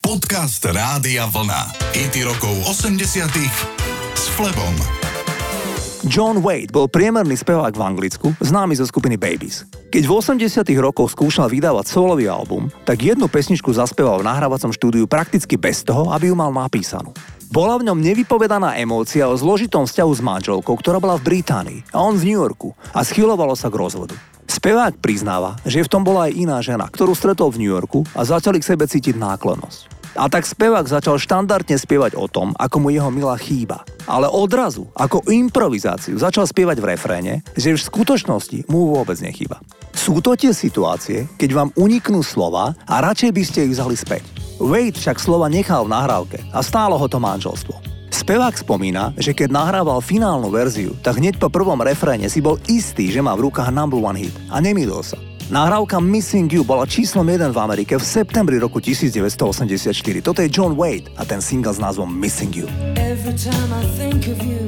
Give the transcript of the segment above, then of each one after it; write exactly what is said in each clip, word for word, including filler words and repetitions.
Podcast Rádia Vlna. Hity rokov osemdesiatych s Flebom. John Waite bol priemerný spevák v Anglicku, známy zo skupiny Babies. Keď v osemdesiatych rokoch skúšal vydávať solový album, tak jednu pesničku zaspieval v nahrávacom štúdiu prakticky bez toho, aby ju mal napísanú. Bola v ňom nevypovedaná emócia o zložitom vzťahu s manželkou, ktorá bola v Británii a on v New Yorku a schyľovalo sa k rozvodu. Spevák priznáva, že v tom bola aj iná žena, ktorú stretol v New Yorku a začali k sebe cítiť náklonnosť. A tak spevák začal štandardne spievať o tom, ako mu jeho milá chýba. Ale odrazu, ako improvizáciu, začal spievať v refréne, že v skutočnosti mu vôbec nechýba. Sú to tie situácie, keď vám uniknú slova a radšej by ste ich vzali späť. Waite však slova nechal v nahrávke a stálo ho to manželstvo. Spevák spomína, že keď nahrával finálnu verziu, tak hneď po prvom refréne si bol istý, že má v rukách number one hit a nemýlil sa. Nahrávka Missing You bola číslom jeden v Amerike v septembri roku devätnásťstoosemdesiatštyri. Toto je John Waite a ten single s názvom Missing You. Every time I think of you,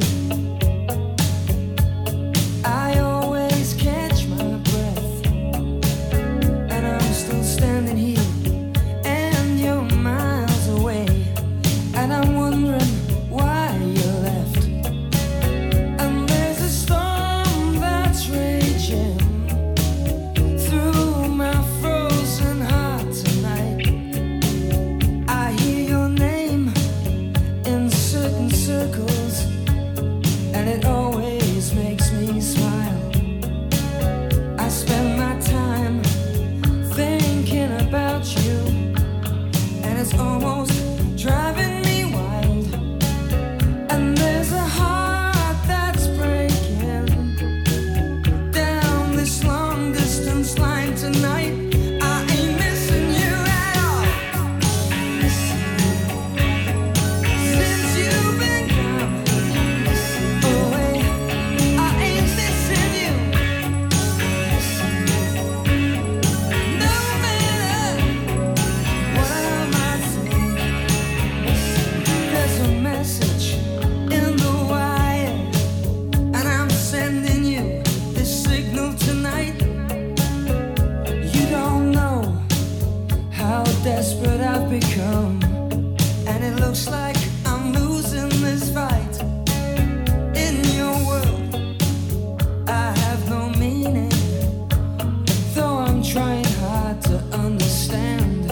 I always catch my breath, and I'm still standing here, and you're miles away, and I'm wondering why you left, and there's a storm that's raging through my frozen heart tonight. I hear your name in certain circles, and it always makes me smile. I spend my time thinking about you, and it's almost driving me wild. And there's a heart that's breaking down this long distance line tonight. I ain't missing you at all. Missing you. Since you've been gone away, I ain't missing you. Missing you. No matter what I might say, there's a message in the wire, and I'm sending you this signal tonight. You don't know how desperate I've become, and it looks like I'm losing this fight. In your world, I have no meaning, though I'm trying hard to understand.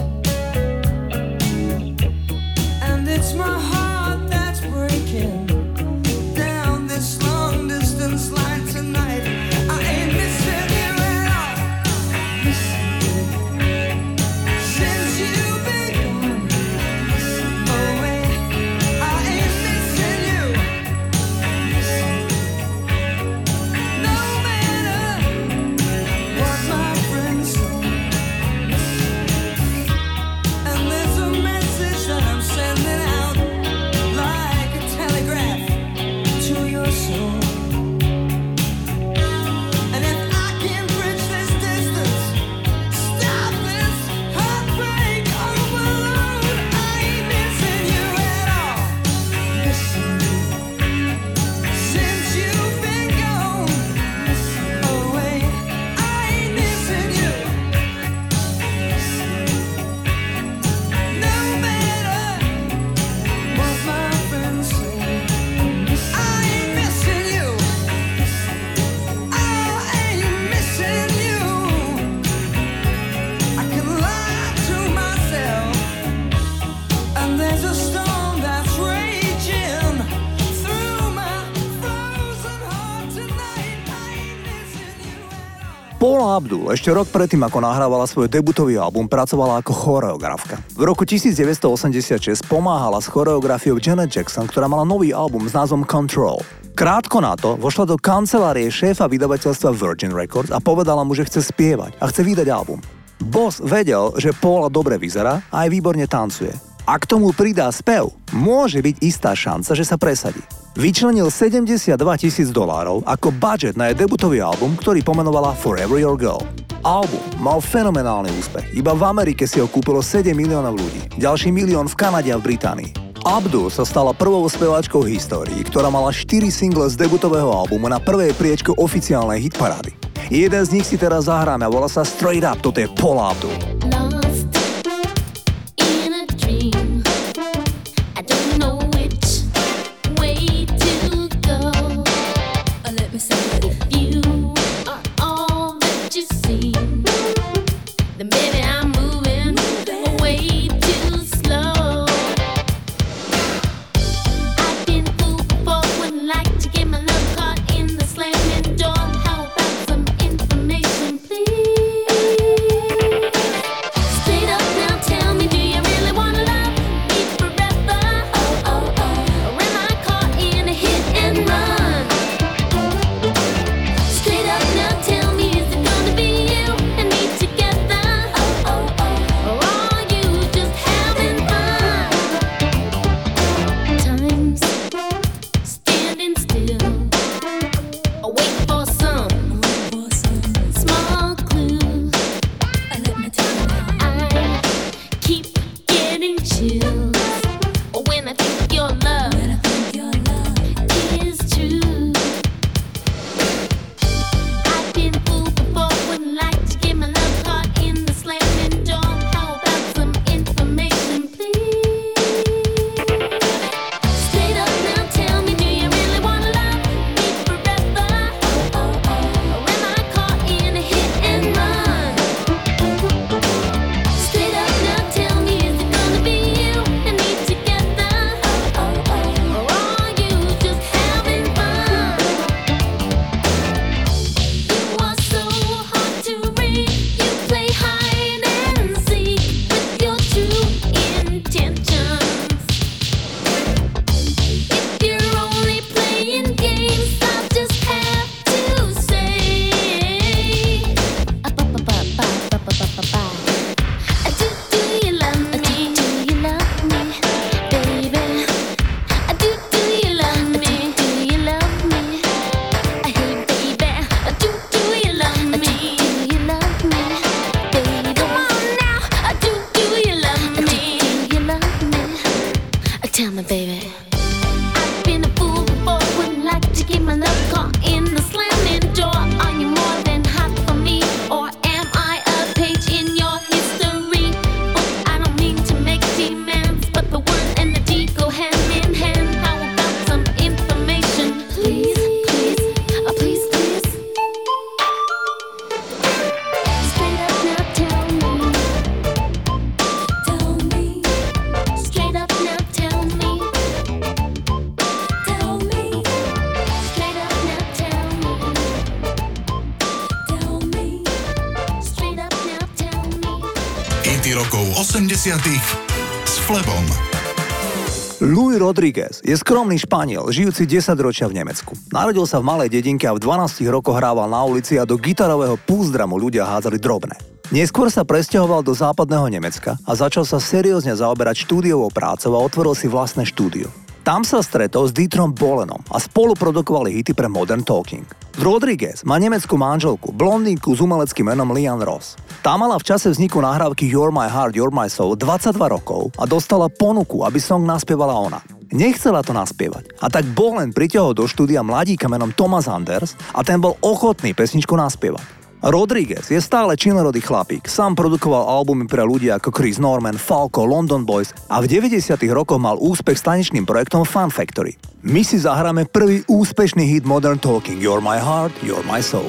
And it's my heart that's breaking down this long distance line tonight. I ain't missing you at all. Missing you. Since you've been gone away, I ain't missing you. Missing you. No matter what my friends say. And there's a message that I'm sending out like a telegraph to your soul. And if I can bridge this distance, stop this heartbreak overload, I ain't missing you at all. Missing you. Since you've been gone away, I ain't missing you. No matter what my friends say, I ain't missing you. I ain't missing you. I can lie to myself, and there's a storm that's raging through my frozen heart tonight. I ain't missing you at all. Paula Abdul ešte rok predtým, ako nahrávala svoj debutový album, pracovala ako choreografka. V roku devätnásťstoosemdesiatšesť pomáhala s choreografiou Janet Jackson, ktorá mala nový album s názvom Control. Krátko na to vošla do kancelárie šéfa vydavateľstva Virgin Records a povedala mu, že chce spievať a chce vydať album. Boss vedel, že Paula dobre vyzerá a aj výborne tancuje. A k tomu pridá spev, môže byť istá šanca, že sa presadí. Vyčlenil sedemdesiatdva tisíc dolárov ako budget na jej debutový album, ktorý pomenovala Forever Your Girl. Album mal fenomenálny úspech. Iba v Amerike si ho kúpilo sedem miliónov ľudí, ďalší milión v Kanade a v Británii. Abdul sa stala prvou speváčkou v histórii, ktorá mala štyri single z debutového albumu na prvej priečke oficiálnej hitparády. Jeden z nich si teraz zahráme a volá sa Straight Up, toto je Paula Abdul. Lost in a dream. rokov osemdesiatych s Flebom. Luis Rodriguez je skromný Španiel, žijúci desaťročia v Nemecku. Narodil sa v malej dedinke a v dvanástich rokoch hrával na ulici a do gitarového púzdramu ľudia hádzali drobné. Neskôr sa presťahoval do západného Nemecka a začal sa seriózne zaoberať štúdiovou prácou a otvoril si vlastné štúdio. Tam sa stretol s Dieterom Bohlenom a spolu produkovali hity pre Modern Talking. Rodriguez má nemeckú manželku, blondínku s umeleckým menom Lian Ross. Tá mala v čase vzniku nahrávky You're My Heart, You're My Soul dvadsaťdva rokov a dostala ponuku, aby song naspievala ona. Nechcela to naspievať a tak Bohlen pritiahol do štúdia mladíka menom Thomas Anders a ten bol ochotný pesničku naspievať. Rodriguez je stále činorodý chlapík, sám produkoval albumy pre ľudí ako Chris Norman, Falco, London Boys a v deväťdesiatych rokoch mal úspech s tanečným projektom Fun Factory. My si zahráme prvý úspešný hit Modern Talking You're My Heart, You're My Soul.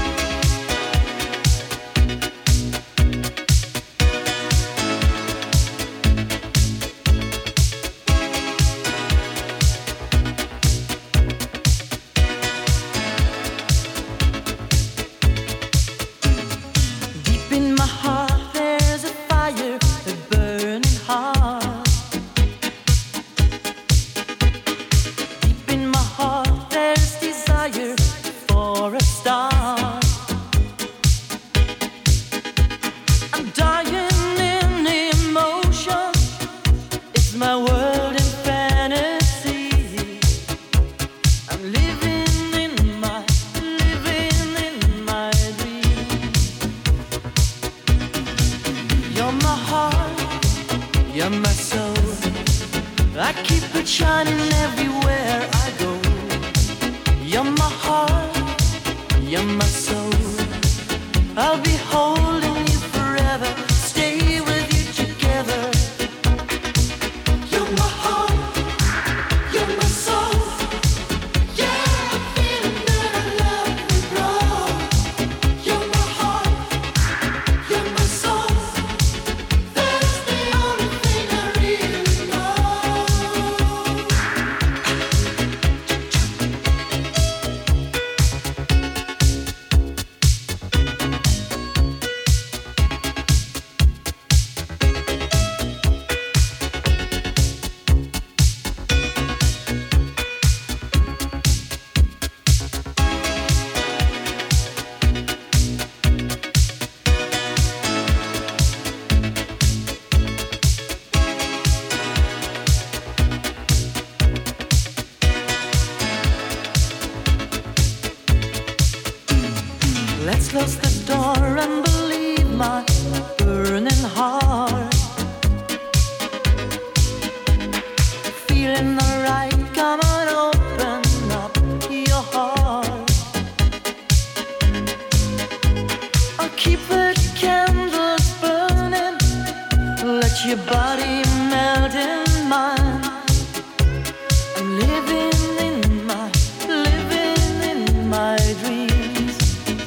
Let's close the door and believe my burning heart. melt in mine. I'm living in my, living in my dreams.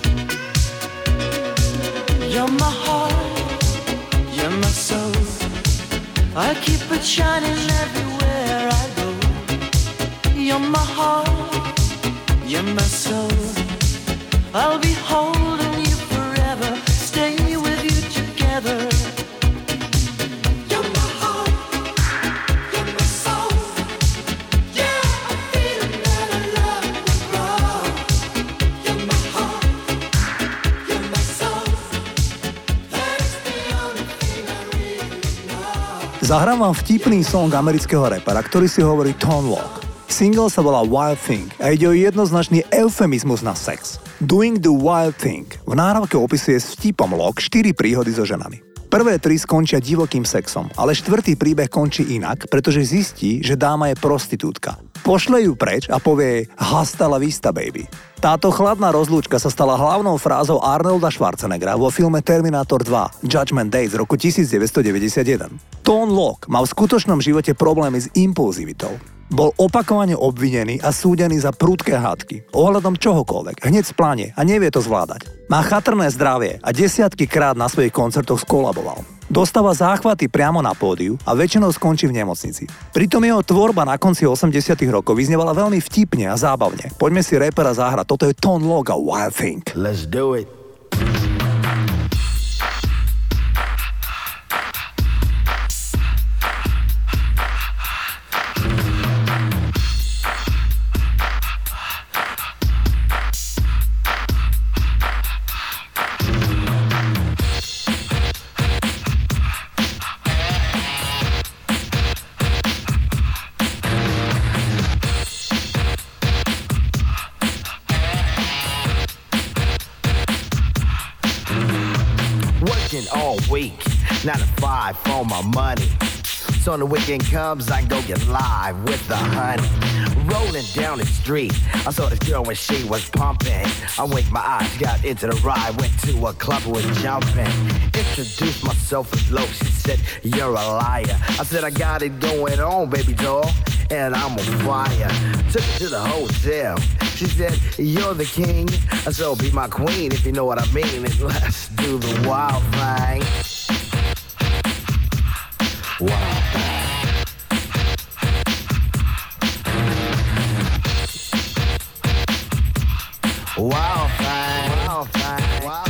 You're my heart, you're my soul. I keep it shining everywhere I go. You're my heart, you're my soul. I'll be holding you forever, stay with you together. You're my heart, you're my soul. Yeah, I'm feeling that I love will grow. You're my heart, you're my soul. That's the only thing I really know. Zahrám vám vtipný song amerického rapera, ktorý si hovorí Tone Loc. Single sa volá Wild Thing a ide o jednoznačný eufemizmus na sex. Doing the Wild Thing v nahrávke opisuje s vtipom Loc štyri príhody so ženami. Prvé tri skončia divokým sexom, ale štvrtý príbeh končí inak, pretože zistí, že dáma je prostitútka. Pošle ju preč a povie jej hasta la vista, baby. Táto chladná rozlúčka sa stala hlavnou frázou Arnolda Schwarzeneggera vo filme Terminator dva Judgment Day z roku devätnásťstodeväťdesiatjeden. Tone Loc mal v skutočnom živote problémy s impulzivitou. Bol opakovane obvinený a súdený za prudké hádky, ohľadom čohokoľvek, hneď splane a nevie to zvládať. Má chatrné zdravie a desiatky krát na svojich koncertoch skolaboval. Dostáva záchvaty priamo na pódiu a väčšinou skončí v nemocnici. Pritom jeho tvorba na konci osemdesiatych rokov vyznievala veľmi vtipne a zábavne. Poďme si rapera zahrať, toto je Tone Loc a Wild Thing. Let's do it. All week, nine to five for my money. So when the weekend comes, I can go get live with the honey. Rolling down the street, I saw this girl when she was pumping. I winked my eyes, got into the ride, went to a club, was jumping. Introduced myself as low, she said, you're a liar. I said, I got it going on, baby doll, and I'm on fire. Took her to the hotel. She said, you're the king, so be my queen if you know what I mean. And let's do the wild thing. Wild thing. Wild thing. Wild thing. Wild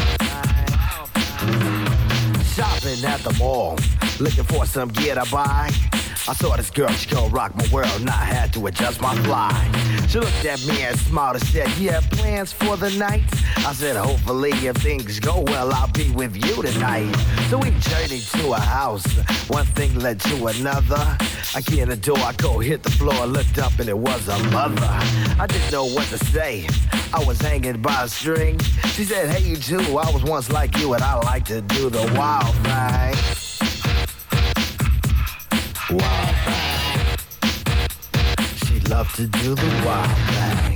thing. Shopping at the mall, looking for some gear to buy. I saw this girl, she gon' rock my world, and I had to adjust my fly. She looked at me and smiled and said, you have plans for the night? I said, hopefully if things go well, I'll be with you tonight. So we journeyed to a house, one thing led to another. I get in the door, I go hit the floor, looked up and it was a mother. I didn't know what to say, I was hanging by a string. She said, hey you too, I was once like you and I like to do the wild thing. Wild thing. She loved to do the wild thing.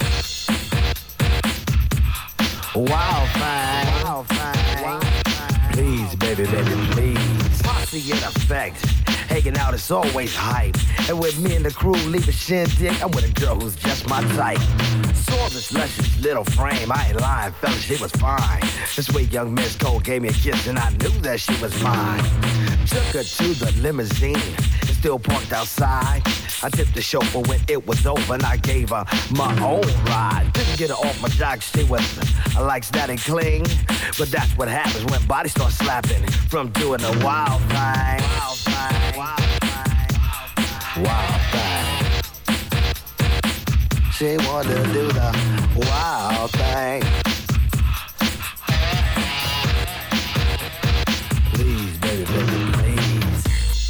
Wild thing. Wild thing. Please, baby, baby, please. Posse in effect. Hanging out is always hype. And with me and the crew leaving shindig, I'm with a girl who's just my type. Saw this luscious little frame, I ain't lying, fella, she was fine. This sweet young Miss Cole gave me a kiss and I knew that she was mine. Took her to the limousine, it's still parked outside. I tipped the chauffeur when it was over and I gave her my own ride. Didn't get her off my jock, she was, I likes that and cling. But that's what happens when bodies start slapping from doing the wild thing. Wild thing. Wild thing. Wild thing. She wanted to do the wild thing. Please, baby, baby, please.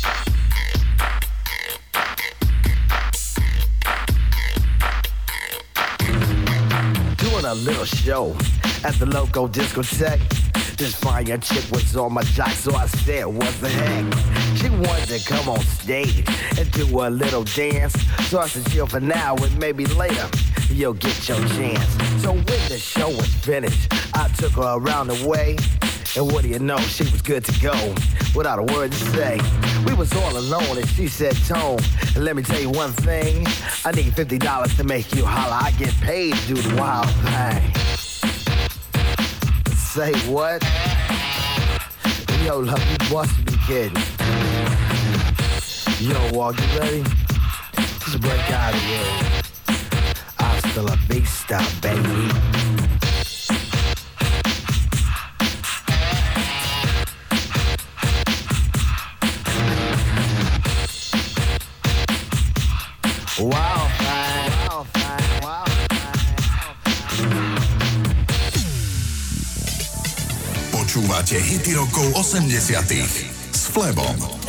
Doing a little show at the local discotheque. This fine chick was on my jock, so I said, what the heck? She wanted to come on stage and do a little dance. So I said, chill for now and maybe later you'll get your chance. So when the show was finished, I took her around the way. And what do you know, she was good to go, without a word to say. We was all alone and she said, Tone, let me tell you one thing. I need fifty dollars to make you holler. I get paid to do the wild thing. Say what? Yo, love, you must be kidding. Yo, Walk, you ready? Just break out of here. Hasta la vista, baby. Wow, fine. Wow, fine. Wow, fine. Počúvate hity rokov osemdesiatych s Flebom.